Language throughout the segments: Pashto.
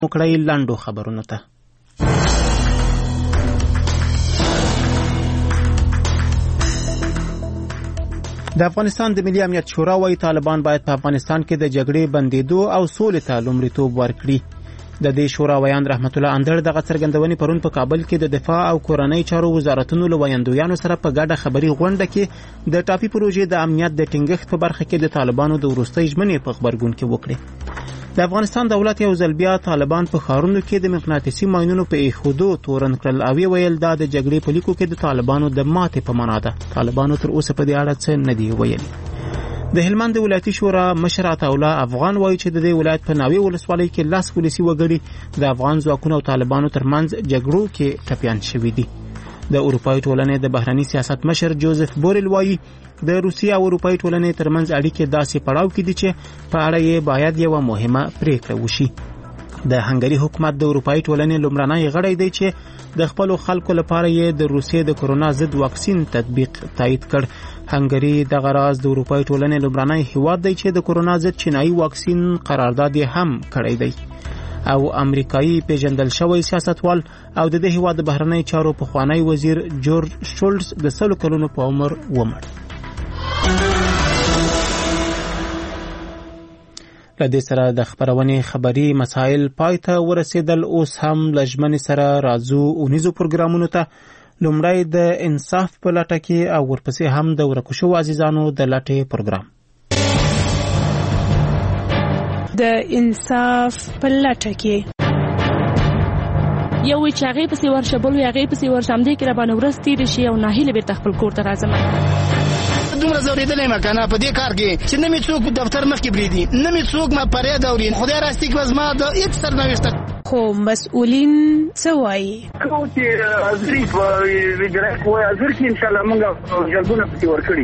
وکړی لاندو خبرونو ته. د افغانستان د ملي امنیت شورا وايي طالبان باید په افغانستان کې د جګړې بندیدو او سولې ته لومړیتوب ورکړي. د دې شورا ویاند رحمت الله اندړ دغه څرګندونې پرون په کابل کې د دفاع او کورنۍ چارو وزارتونو له ویاندویانو سره په ګډه خبري غونډه کې د ټاپي پروژې د امنیت د ټینګښت په برخه کې د طالبانو د وروستۍ ژمنې په خبرګون کې وکړي. د افغانستان دولت یو ځل بیا طالبان په ښارونو کې د مقناطیسي ماینونو په ایښودو تورن کړل او ویل دا د جګړې په لیکو کې د طالبانو د ماتې په معنا ده. طالبانو تر اوسه په دې اړه څه نه دی ویلي. د هلمند ولایتي شورا مشر عطاالله افغان وایي چې د دې ولایت په ناوې ولسوالۍ کې 10 پولیسي وګړي د افغان ځواکونو او طالبانو ترمنځ جګړو کې ټپيان شوي دي. د اروپایي ټولنې د بهرني سیاست مشر جوزف بورل وایي د روسیې او اروپایي ټولنې ترمنځ اړیکې داسې پړاو کې دي چې په اړه یې باید یو مهمه پریکړه وشي. د هنګري حکومت د اروپایي ټولنې لومړنی غړی دی چې د خپل خلکو لپاره یې د روسیې د کورونا ضد واکسین تطبیق تایید کړ. هنګري د غراز د اروپایي ټولنې لومړنی هیواد دی چې د کورونا ضد چینایي واکسین قرارداد یې هم کړی دی. او امریکایي پیژندل شوی سیاستوال او د دې هیواد د بهرنی چارو پخوانی وزیر جورج شولټز د 100 کلونو په عمر ومړ. لدې سره د خبرونې خبري مسائل پای ته ورسېدل. اوس هم لژمن سره راځو اونیزو پروګرامونو ته. لومړی د انصاف په لټه کې او ورپسې هم د ورکو شوو عزیزانو د لټې پروګرام. د انصاف په لټه کې یو چې هغه پسې ورشه بل هغه پسې ورشه هم دې کې را باندې ورستې شي او ناهیله به خپل کور ته راځم. دومره زوریدلې مکنه په دې کار کې چې نه می څوک دفتر مخ کې بریدي نه می څوک ما پرې دوري خدای راستي کوز ما د هیڅ سرنوشت خو مسؤلین څه وایي خو چې ازري په ویډیو کوه ازر کې ان شاء الله موږ جلبونه پسې ورکړي.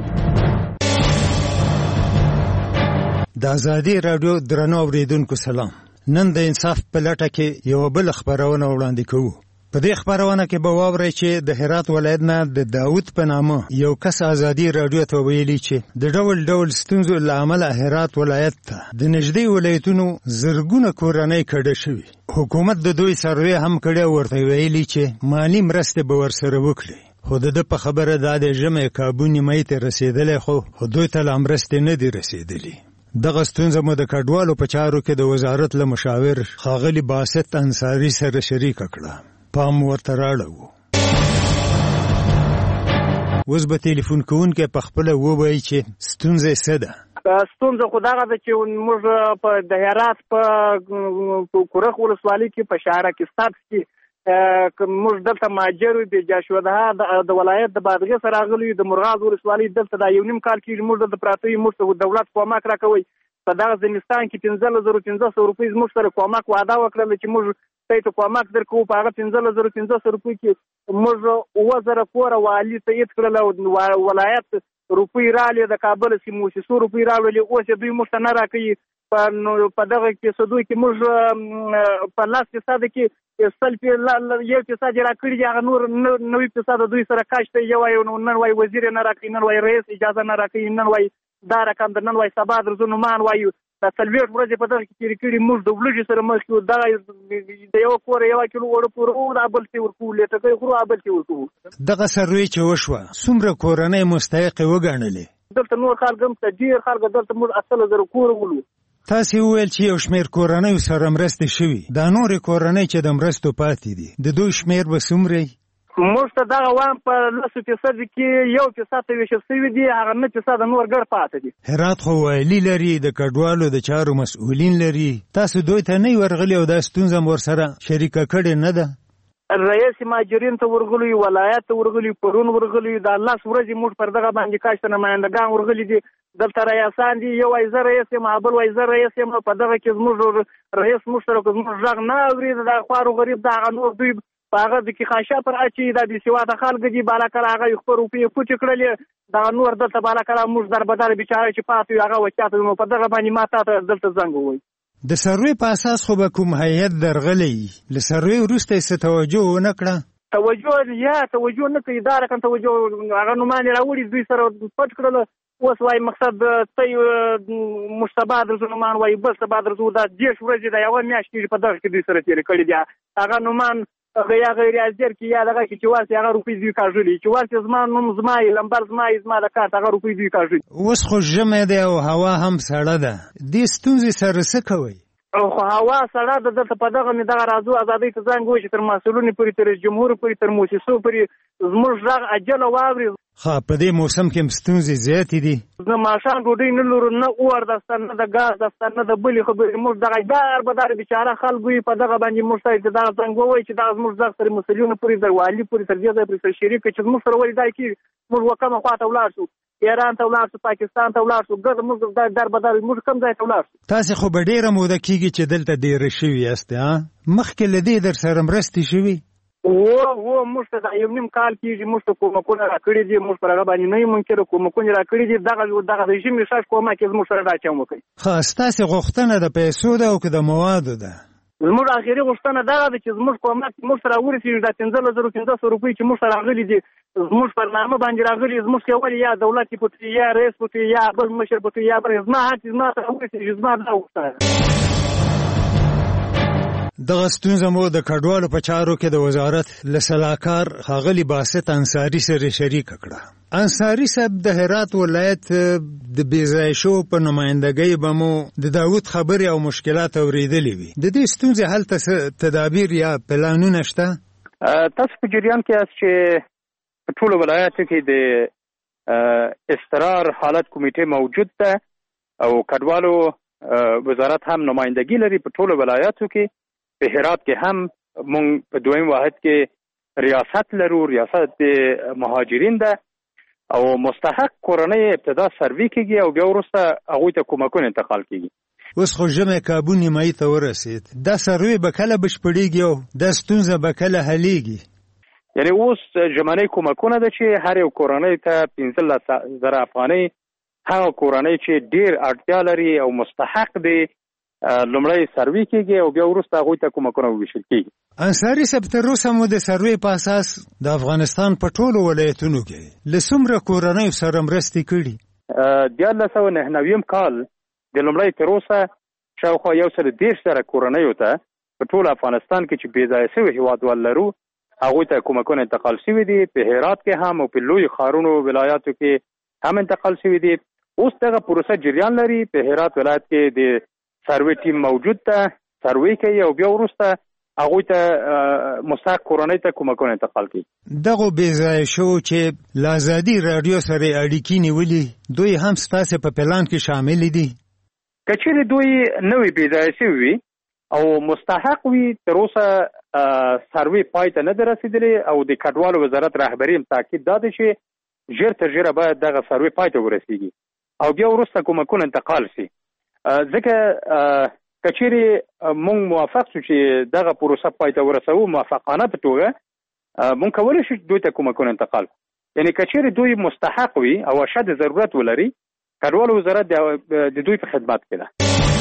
د ازادي رادیو درنو اوریدونکو سلام. نن د انصاف په لټه کې یو بل خبرونه وړاندې کوو. په دې خبرونه کې به واورئ چې د هرات ولایت نه د داوود په نامه یو کس ازادي رادیو ته ویلي چې د ډول ډول ستونزو له امله هرات ولایت ته د نږدې ولایتونو زرګونه کورنۍ کډه شوي. حکومت د دوی سروې هم کړی ورته ویلي چې مالی مرستې به ورسره وکړي. خو د په خبره دا د ژمې کابو نیمایي ته رسېدلی خو دوی ته لا مرستې نه دي رسېدلي. دغه ستونزه مو د کډوالو په چارو کې د وزارت له مشاور ښاغلي باسط انصاري سره شریکه کړه. پام ورته راړو. اوس به ټلیفون کوونکی په خپله ووایي چې ستونزه څه ده. ستونزه خو دغه ده چې موږ په د هرات په کورخ ولسوالۍ کې په شهر کې ستابس کې موږ دلته ماجر به جاشوده د ولایت د بادغه سره غلي د مرغاز ولسوالۍ دلته دا یو نیم کال کې موږ د پراتوي موږ دولت کومک راکوي. په دغه زمستان کې 15500 روپۍ موږ سره کومک وعده وکړل چې موږ ته کومک درکو. په هغه 15500 روپۍ کې موږ 2000 کور والی ته یې کړل او ولایت روپۍ رالې د کابل سیمو 100 روپۍ راولې اوس دوی موږ نه راکوي. په دغه کې سدوی کې موږ په لاس کې ساده کې سلف یو چې ساده راکړي هغه نور 90% دوی سره کاشته یو نن وای وزیر نه راکړي نن وای رئیس اجازه نه راکړي نن وای دا رقم د نن وای سبا درځو مان وایو د سلویټ ورځې په دغه کې کړي موږ د بلوجي سره مخ یو دا د یو کور یو کیلو وړ پور او د ابل تی ورکو لته کوي خو ابل تی ورکو. دغه سروي چې وشوه څومره کورنۍ مستحق وګڼلې؟ دلته نور خلک هم ته ډیر خلک دلته موږ 80,000 کور ولو. تاسو ویل چې یو شمېر کورنۍ سره مرستې شوي. دا نور کورنۍ چې د مرستو پاتې دي د دوی شمېر به څومره؟ موږ ته دغه وام په 10% کې 1% ویشل شوي دي هغه 9% نور ګډ پاتې دي. هرات خو ویلي لري د کډوالو د چارو مسؤلین لري. تاسو دوی ته نه ورغلي او دا ستونزه مور سره شریکه کړې نه ده؟ رئیس ماجرین ته ورغلي ولایت ته ورغلي پرون ورغلي د الله ورځې موږ پر دغه باندې کاشته نمائندگان ورغلي دي. دلته رئیسان دي یو وایزر رئیس مابل وایزر رئیس په دغه کې زموږ رئیس مشترک زموږ ځغ نه اوري د خوارو غریب دا نور دوی هغه د کې خاصه پر اچي د دې سیواده خلک دي بالا کړه هغه خو روپیه پټ کړلې دا نور دلته بالا کړه موږ دربدار بیچاره چې پاتې هغه وچاته په دغه باندې ماته دلته زنګ وای. د سروې په اساس خو به کوم هیئت درغلی له سروې وروسته څه توجه ونه کړه؟ توجه نه کوي دا رقم توجه هغه نومانه راوړي دوی سره پټ کړل اوس وایي مقصد ته موږ سبا درځو نومان وایي بل سبا درځو دا 10 ورځې د یوه میاشت کېږي په دغه کې دوی سره تېرې کړي دي هغه نومان یا غیر حاضر کې یا دغه کې چې واسي هغه روپۍ دوی کاږلي چې واسي زما نوم زما یې لمبر زما یې زما د کارت هغه روپۍ دوی کاږلي. اوس خو ژمی دی او هوا هم سړه ده دې ستونزې سره څه کوئ؟ خو هوا سړه ده دلته په دغه مې دغه راځو ازادۍ ته زنګ ووایي چې تر مسؤلونو پورې تر جمهور پورې تر موسسو پورې زموږ غږ عجله واوري. په دې موسم کې ستونزې زیاتې دي. نه ماښام ډوډۍ نه لرو نه اور دسته نه د ګاز دسته نه د بلې خبرې موږ دغه دار به دار بیچاره خلکو یې په دغه باندې موږ ته دغه زنګ ووایي چې دغه زموږ غږ تر مسؤلینو پورې تر والي پورې تر دې ځایه پورې تر شریف چې زموږ سره ولې دا کېږي موږ وکمه خواته ولاړ شو ایران ته ولاړ شو پاکستان ته ولاړ شو ګرد موږ در به در موږ کوم ځای ته ولاړ شو. تاسې خو به ډېره موده کېږي چې دلته ډېره شوي یاست مخکې له دې در سره مرستې شوي؟ موږ ته د یو نیم کال کېږي موږ ته کومکونه راکړي دي موږ پر هغه باندې نه یو منکر کومکونه راکړي دي دغه د ژمي شاش کومک یې موږ سره راچوم وکړي. ستاسې غوښتنه د پیسو ده او که د موادو ده؟ زموږ اخري غوښتنه دغه ده چې زموږ کومک موږ سره ورسېږي دا 15,500 روپۍ چې موږ سره راغلي دي زموږ پر نامه باندې راغلي زموږ ولې یا دولت پټي یا رئیس پټي یا بل مشر پټي یا بل زما هڅې زما سره ورسېږي زما دا غوښتنه. دغه ستونزه مو د کډوالو په چارو کې د وزارت له سلاکار ښاغلي باسط انصاري سره شریکه کړه. انصاري صاحب د هرات ولایت د بېځایه شوو په نمایندګۍ به مو د داود خبرې او مشکلات اورېدلې وي. د دې ستونزې حل ته تدابیر یا پلانونه شته؟ تاسو په جریان کې یاست چې په ټولو ولایاتو کې د استقرار حالت کمیټې موجود ده او کډوالو وزارت هم نمایندګي لري په ټولو ولایاتو کې. په هرات کې هم مونږ په دویم واحد کې ریاست لرو ریاست د مهاجرین ده او مستحق کورنۍ ابتدا سروي کېږي او بیا وروسته هغوی ته کومکونه انتقال کېږي. اوس خو ژمی کابو نیمایي ته ورسېد دا سروي به کله بشپړېږي او دا ستونزه به کله حلېږي؟ یعنې اوس ژمنۍ کومکونه ده چې هر یو کورنۍ ته 15,000 افغانۍ هغه کورنۍ چې ډېر اړتیا لري او مستحق دی لومړی سروي کېږي او بیا وروسته هغوی ته کومکونه وویشل کېږي. انصاري صاحب تر اوسه مو د سروي په اساس د افغانستان په ټولو ولایتونو کې له څومره کورنیو سره مرستې کړي؟ 1999 کال د لومړی تر اوسه شاوخوا 130 کورنیو ته په ټول افغانستان کې چې بېځایه شوي هېوادوال لرو هغوی ته کومکونه انتقال شوي دي. په هرات کې هم او په لویو ښارونو ولایاتو کې هم انتقال شوي دي. اوس دغه پروسه جریان لري. په هرات ولایت کې د سروي ټیم موجود ده سروي کوي او بیا وروسته هغوی ته مستحق کورنۍ ته کومکونه انتقال کوي. دغه بېځایه شو چې له ازادي راډیو سره اړیکې نیولي دوی هم ستاسې په پلان کې شامل دي؟ که چېرې دوی نوې بېځایه شوي وي او مستحق وي تر اوسه سروي پای ته نه ده رسېدلې او د کډوالو وزارت رهبري هم تاکید دا دی چې ژر تر ژره باید دغه سروي پای ته ورسېږي او بیا وروسته کومکونه انتقال شي. ځکه که چېرې مونږ موافق شو چې دغه پروسه پای ته ورسوو موافقانه په توګه مونږ کولی شو دوی ته کومکونه انتقال. یعنې که چېرې دوی مستحق وي او اشد ضرورت ولري کډوالو وزارت د دوی په خدمت کې ده.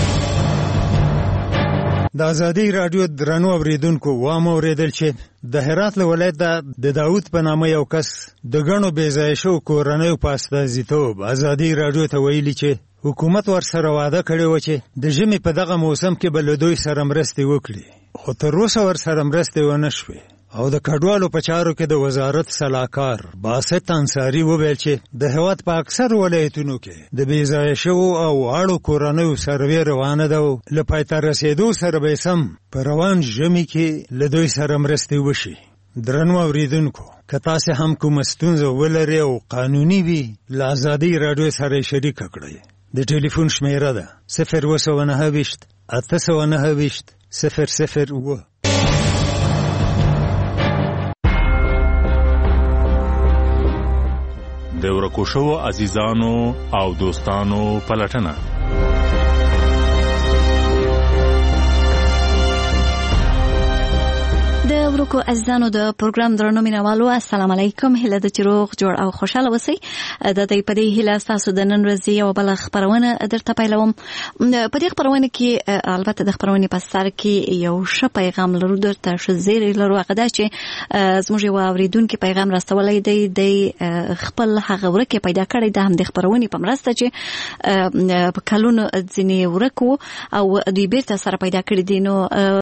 د ازادي راډیو درنو اوریدونکو وام اوریدل چې د هرات له ولایت د داود په نامه یو کس د ګڼو بېځایه شوو کورنیو په استازیتوب ازادي راډیو ته ویلي چې حکومت ورسره وعده کړې وه چې د ژمي په دغه موسم کې به له دوی سره مرستې وکړي خو تر اوسه ورسره مرستې ونه شوې. او د کډوالو په چارو کې د وزارت سلاکار باسط انصاري وویل چې د هېواد په اکثر ولایتونو کې د بېځایه شوو او اړو کورنیو سروې روانه ده او له پایته رسېدو سره به سم په روان ژمي کې له دوی سره مرستې وشي. درنو اوریدونکو که تاسې هم کومه ستونزه ولرئ او قانوني وي له ازادي راډیو سره شریکه کړئ. د ټلیفون شمیره ده 029 829 001. د ورکو شوو عزیزانو او دوستانو پلټنه. د اوریدونکو عزیزانو د پروګرام درنو مینوالو السلام علیکم. هله د چروغ جوړ او خوشاله اوسئ. د دې په دې هله تاسو د نن ورځې یو بل خبرونه درته پیلوم. په دې خبرونه کې البته د خبرونې په سر کې یو ښه پیغام لرو درته شزیر لرو. هغه دا چې زموږ یو اوریدونکو پیغام راستولای دی د خپل هغه ورکه پیدا کړی د هم د خبرونې په مرسته چې په کلونو ځینې ورکو او دوی بیرته سره پیدا کړی دي. نو